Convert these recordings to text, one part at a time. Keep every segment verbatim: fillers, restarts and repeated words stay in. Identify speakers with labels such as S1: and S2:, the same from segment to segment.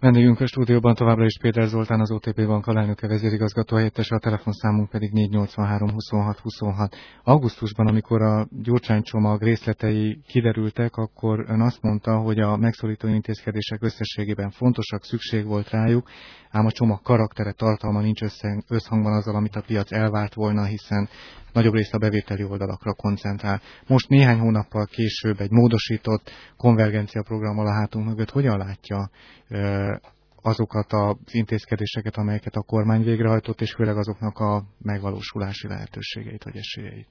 S1: Vendégünk a stúdióban továbbra is Péter Zoltán, az o té pé Bank alelnöke, vezérigazgató helyettese, a telefonszámunk pedig négy nyolcvanhárom huszonhat huszonhat. Augusztusban, amikor a gyurcsánycsomag részletei kiderültek, akkor ön azt mondta, hogy a megszorító intézkedések összességében fontosak, szükség volt rájuk, ám a csomag karaktere, tartalma nincs összhangban azzal, amit a piac elvárt volna, hiszen nagyobb részt a bevételi oldalakra koncentrál. Most néhány hónappal később egy módosított konvergencia programmal a hátunk mögött hogyan látja azokat az intézkedéseket, amelyeket a kormány végrehajtott, és főleg azoknak a megvalósulási lehetőségeit vagy esélyeit?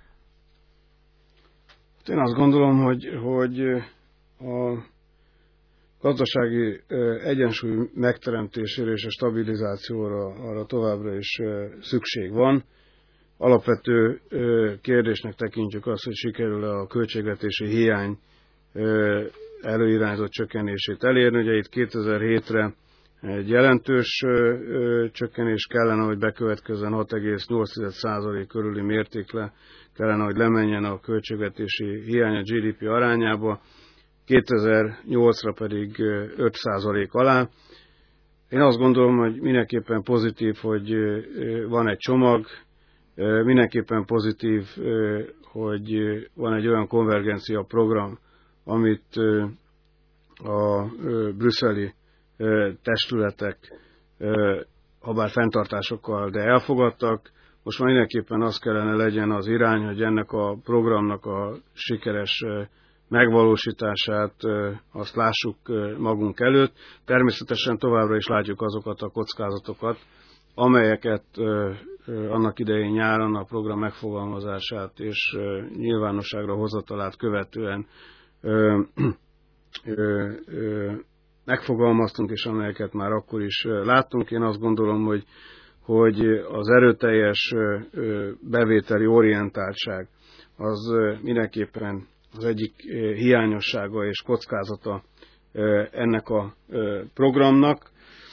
S2: Én azt gondolom, hogy, hogy a gazdasági egyensúly megteremtésére és a stabilizációra arra továbbra is szükség van. Alapvető kérdésnek tekintjük azt, hogy sikerül-e a költségvetési hiány előirányzott csökkenését elérni. Ugye itt kétezer-hétre egy jelentős csökkenés kellene, hogy bekövetkezzen, hat egész nyolc százalék körüli mértékre kellene, hogy lemenjen a költségvetési hiány a gé dé pé arányába, kétezer-nyolcra pedig öt százalék alá. Én azt gondolom, hogy mindenképpen pozitív, hogy van egy csomag, mindenképpen pozitív, hogy van egy olyan konvergencia program, amit a brüsszeli testületek, habár fenntartásokkal, de elfogadtak. Most már mindenképpen az kellene legyen az irány, hogy ennek a programnak a sikeres megvalósítását azt lássuk magunk előtt. Természetesen továbbra is látjuk azokat a kockázatokat, amelyeket annak idején nyáron a program megfogalmazását és nyilvánosságra hozatalát követően Ö, ö, ö, megfogalmaztunk, és amelyeket már akkor is láttunk. Én azt gondolom, hogy, hogy az erőteljes bevételi orientáltság az mindenképpen az egyik hiányossága és kockázata ennek a programnak.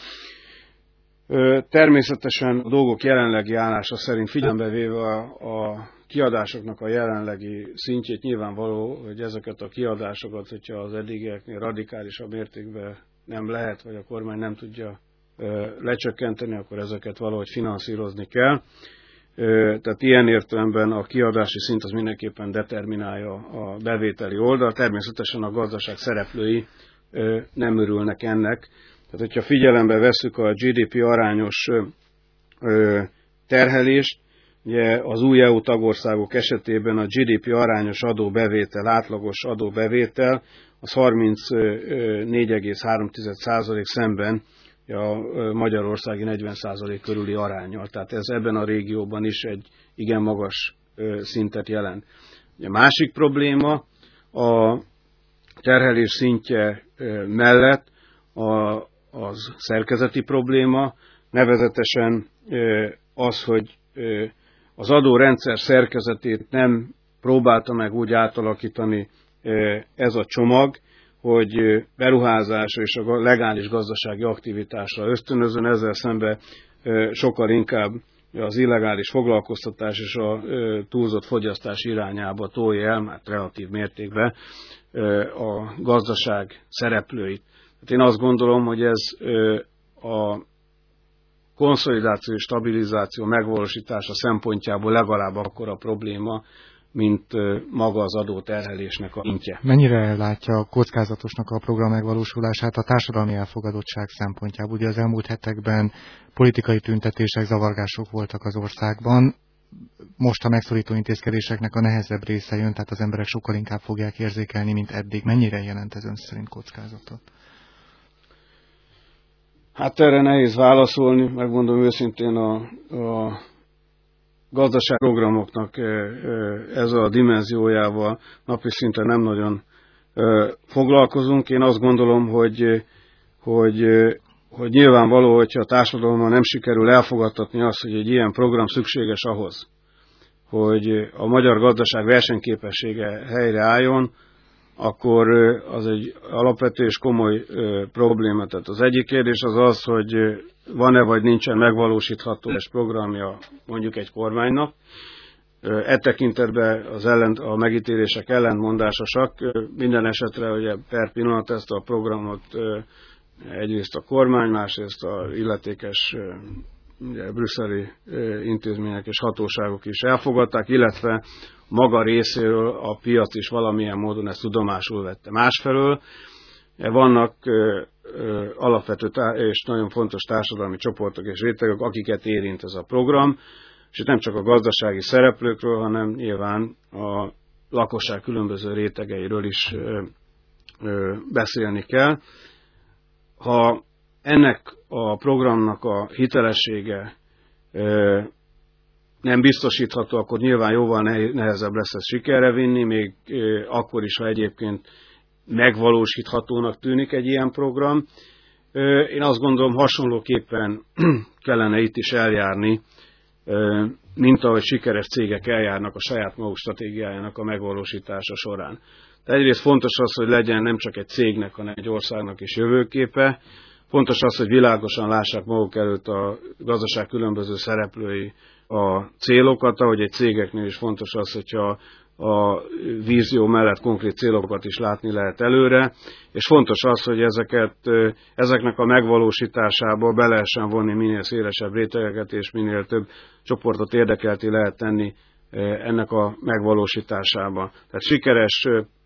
S2: Természetesen a dolgok jelenlegi állása szerint figyelembe véve a, a kiadásoknak a jelenlegi szintjét nyilvánvaló, hogy ezeket a kiadásokat, hogyha az eddigieknél radikálisabb mértékben nem lehet, vagy a kormány nem tudja lecsökkenteni, akkor ezeket valahogy finanszírozni kell. Tehát ilyen értelemben a kiadási szint az mindenképpen determinálja a bevételi oldal. Természetesen a gazdaság szereplői nem örülnek ennek. Tehát, hogyha figyelembe vesszük a gé dé pé arányos terhelést, ugye az új é u tagországok esetében a gé dé pé arányos adóbevétel, átlagos adóbevétel az harmincnégy egész három százalék szemben a magyarországi negyven százalék körüli aránnyal. Tehát ez ebben a régióban is egy igen magas szintet jelent. A másik probléma a terhelés szintje mellett a, az szerkezeti probléma, nevezetesen az, hogy az adórendszer szerkezetét nem próbálta meg úgy átalakítani ez a csomag, hogy beruházásra és a legális gazdasági aktivitásra ösztönözön, ezzel szemben sokkal inkább az illegális foglalkoztatás és a túlzott fogyasztás irányába tolja el, már relatív mértékben a gazdaság szereplőit. Hát én azt gondolom, hogy ez a konszolidáció és stabilizáció megvalósítása szempontjából legalább akkora probléma, mint maga az adóterhelésnek a szintje.
S1: Mennyire látja kockázatosnak a program megvalósulását a társadalmi elfogadottság szempontjából? Ugye az elmúlt hetekben politikai tüntetések, zavargások voltak az országban. Most a megszorító intézkedéseknek a nehezebb része jön, tehát az emberek sokkal inkább fogják érzékelni, mint eddig. Mennyire jelent ez ön szerint kockázatot?
S2: Hát erre nehéz válaszolni, megmondom őszintén, a, a gazdaságprogramoknak ezzel a dimenziójával napi szinten nem nagyon foglalkozunk. Én azt gondolom, hogy, hogy, hogy nyilvánvaló, hogyha a társadalommal nem sikerül elfogadtatni azt, hogy egy ilyen program szükséges ahhoz, hogy a magyar gazdaság versenyképessége helyreálljon, akkor az egy alapvető és komoly probléma. Tehát az egyik kérdés az az, hogy van-e vagy nincsen megvalósítható programja mondjuk egy kormánynak. E tekintetben az ellent, a megítélések ellentmondásosak. Minden esetre ugye per pillanat ezt a programot egyrészt a kormány, másrészt az illetékes ugye, brüsszeli intézmények és hatóságok is elfogadták, illetve maga részéről a piac is valamilyen módon ezt tudomásul vette. Másfelől vannak alapvető és nagyon fontos társadalmi csoportok és rétegek, akiket érint ez a program, és itt nem csak a gazdasági szereplőkről, hanem nyilván a lakosság különböző rétegeiről is beszélni kell. Ha ennek a programnak a hitelessége nem biztosítható, akkor nyilván jóval nehezebb lesz ezt sikerre vinni, még akkor is, ha egyébként megvalósíthatónak tűnik egy ilyen program. Én azt gondolom, hasonlóképpen kellene itt is eljárni, mint ahogy sikeres cégek eljárnak a saját maguk stratégiájának a megvalósítása során. De egyrészt fontos az, hogy legyen nem csak egy cégnek, hanem egy országnak is jövőképe. Fontos az, hogy világosan lássák maguk előtt a gazdaság különböző szereplői a célokat, ahogy egy cégeknél is fontos az, hogyha a vízió mellett konkrét célokat is látni lehet előre, és fontos az, hogy ezeket, ezeknek a megvalósításába be lehessen vonni minél szélesebb rétegeket, és minél több csoportot érdekelté lehet tenni ennek a megvalósításába. Tehát sikeres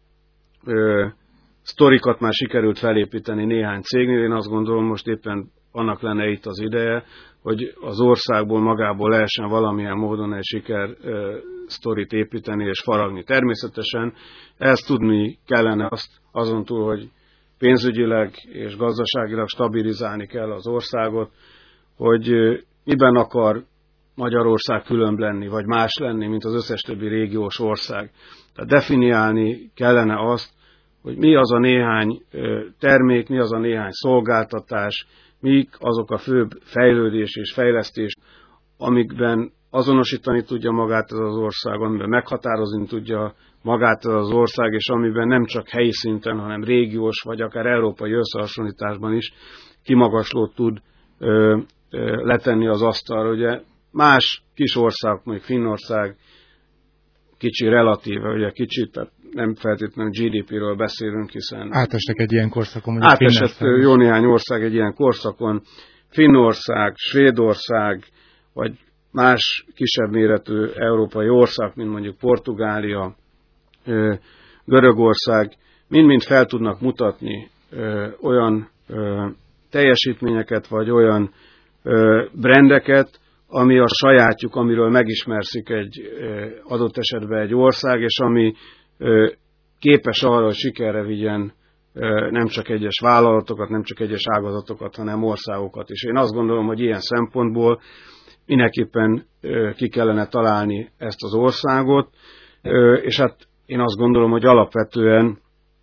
S2: ö, sztorikat már sikerült felépíteni néhány cégnél, én azt gondolom, most éppen annak lenne itt az ideje, hogy az országból magából lehessen valamilyen módon egy siker ö, sztorit építeni és faragni. Természetesen ezt tudni kellene azt, azon túl, hogy pénzügyileg és gazdaságilag stabilizálni kell az országot, hogy ö, miben akar Magyarország különb lenni, vagy más lenni, mint az összes többi régiós ország. Tehát definiálni kellene azt, hogy mi az a néhány termék, mi az a néhány szolgáltatás, mik azok a főbb fejlődés és fejlesztés, amikben azonosítani tudja magát ez az ország, amiben meghatározni tudja magát ez az ország, és amiben nem csak helyi szinten, hanem régiós, vagy akár európai összehasonlításban is kimagaslót tud ö, ö, letenni az asztalra. Ugye más kis ország, mondjuk Finnország, kicsi relatíve, ugye kicsit, tehát nem feltétlenül gé dé péről beszélünk, hiszen...
S1: Átestek egy ilyen korszakon.
S2: Átesett jó néhány ország egy ilyen korszakon. Finnország, Svédország, vagy más kisebb méretű európai ország, mint mondjuk Portugália, Görögország, mind-mind fel tudnak mutatni olyan teljesítményeket, vagy olyan brandeket, ami a sajátjuk, amiről megismerszik egy adott esetben egy ország, és ami képes arra, hogy sikerre vigyen nem csak egyes vállalatokat, nem csak egyes ágazatokat, hanem országokat is. Én azt gondolom, hogy ilyen szempontból mindenképpen ki kellene találni ezt az országot, és hát én azt gondolom, hogy alapvetően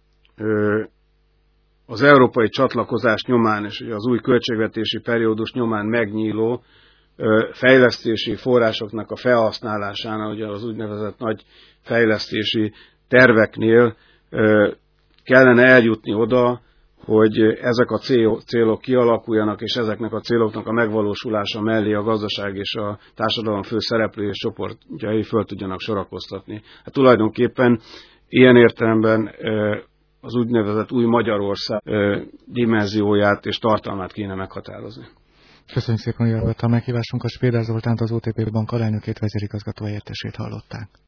S2: az európai csatlakozás nyomán és az új költségvetési periódus nyomán megnyíló fejlesztési forrásoknak a felhasználásánál, ugye az úgynevezett nagy fejlesztési terveknél kellene eljutni oda, hogy ezek a célok kialakuljanak, és ezeknek a céloknak a megvalósulása mellé a gazdaság és a társadalom fő szereplői és csoportjai föl tudjanak sorakoztatni. Hát tulajdonképpen ilyen értelemben az úgynevezett új Magyarország dimenzióját és tartalmát kéne meghatározni.
S1: Köszönjük szépen, hogy elvett a meghívásunkat. Spéder Zoltánt, az o té pé Bank alelnökét, vezérigazgató helyettesét hallották.